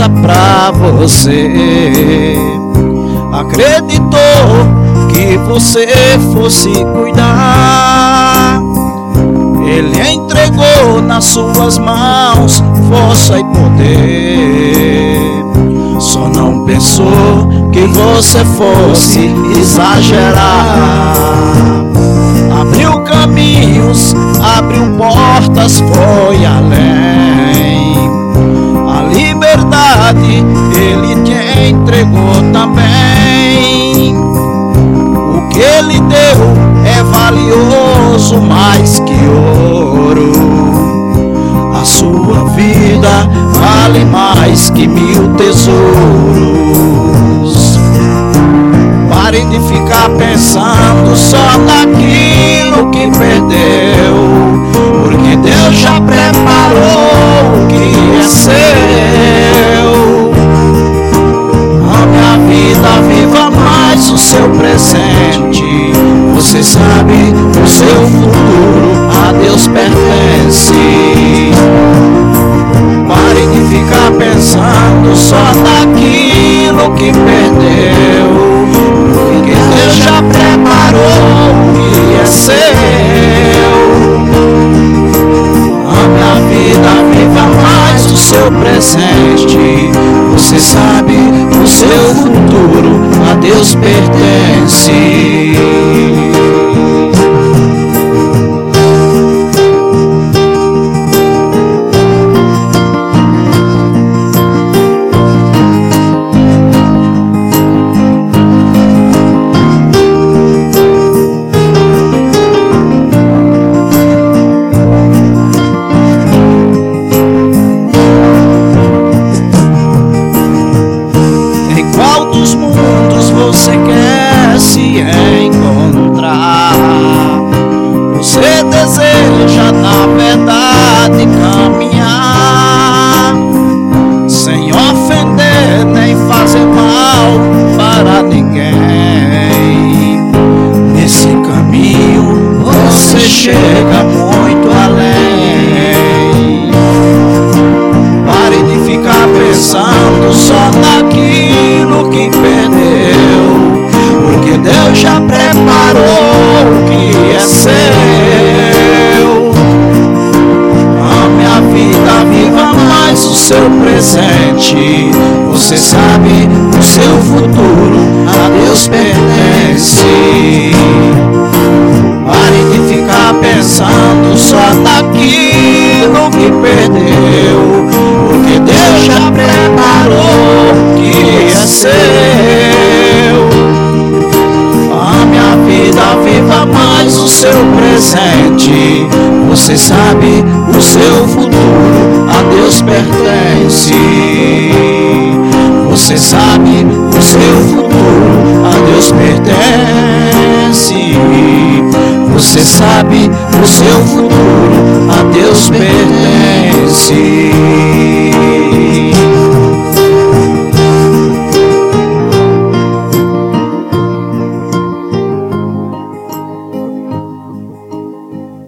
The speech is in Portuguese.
casa pra você. Acreditou que você fosse cuidar. Ele entregou nas suas mãos força e poder. Só não pensou que você fosse exagerar. Abriu caminhos, abriu portas, foi além. A liberdade Ele te entregou também. O que Ele deu é valioso mais que ouro. A sua vida vale mais que 1000 tesouros. Pare de ficar pensando só naquilo que perdeu, porque Deus já preparou o que é seu. Ame a vida, viva mais o seu presente. Você sabe, o seu futuro a Deus pertence. Pare de ficar pensando só naquilo que perdeu, porque Deus já preparou o que é seu. Ame a vida, viva mais o seu presente. Você sabe, o seu futuro a Deus pertence. Você quer se encontrar? Você deseja na verdade caminhar sem ofender nem fazer mal para ninguém. Nesse caminho você chega muito além. Pare de ficar pensando só naquilo que perdeu, porque Deus já preparou o que é seu. Ame a vida, viva mais o seu presente. Você sabe, o seu futuro a Deus pertence. Pare de ficar pensando só naquilo que perdeu, porque Deus já preparou o que é seu. Ame a vida, viva mais o seu presente. Você sabe, o seu futuro a Deus pertence. Você sabe, o seu futuro a Deus pertence. Você sabe, o seu futuro a Deus pertence.